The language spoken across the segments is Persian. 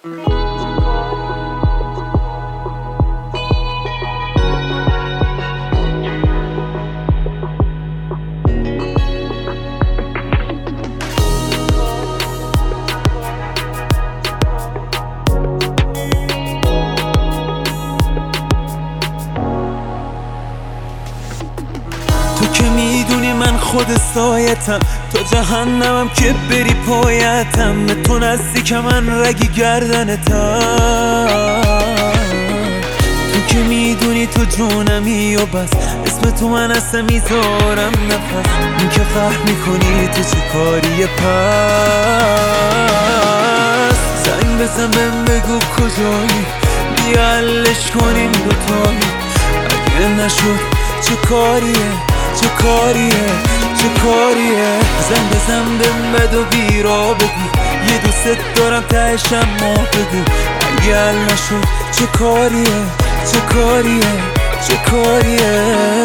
تو که میدونی من خود سایتم، تا جهنمم که بری پایتم. به تو نزدیک من رگی گردنتم. تو که میدونی تو جونمی و بس، اسم تو من اصلا میذارم نفس. این که فهم میکنی تو چه کاریه پس. زنگ بزن بهم بگو کجایی، بیا حلش کنیم دوتایی. اگه نشد چه کاریه، چه کاریه، چه کاریه. زنگ بزن بهم بد و بیرا بگو، یه دوست دارم تهش اما بگو. اگه حل نشد چه کاریه، چه کاریه، چه کاریه.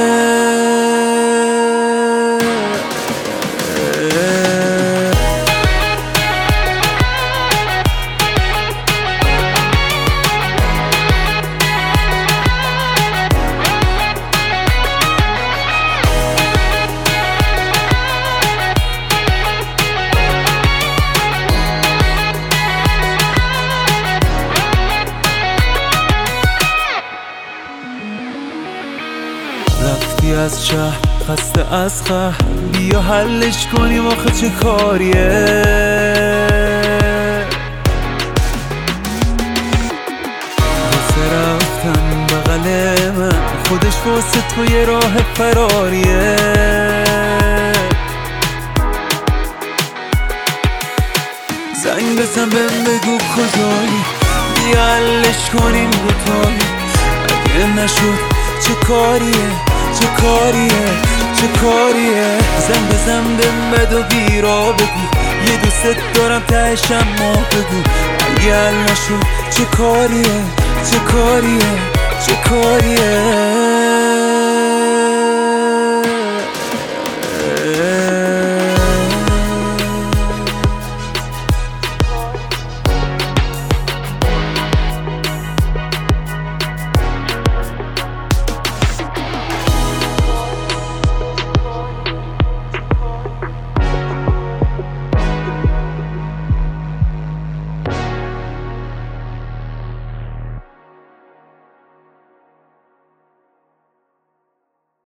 رفتی از شهر خسته از خه، بیا حلش کنیم آخه چه کاریه. واسه رفتن بغل من، خودش واسه تو یه راه فراریه. زنگ بزن بهم بگو کجایی، بیا حلش کنیم دوتایی. اگه نشد چه کاریه، چه کاریه، چه کاریه. زنگ بزن بهم بد و بیرا بگو، یه دوست دارم تهش اما بگو. اگه حل نشد چه کاریه، چه کاریه، چه کاریه.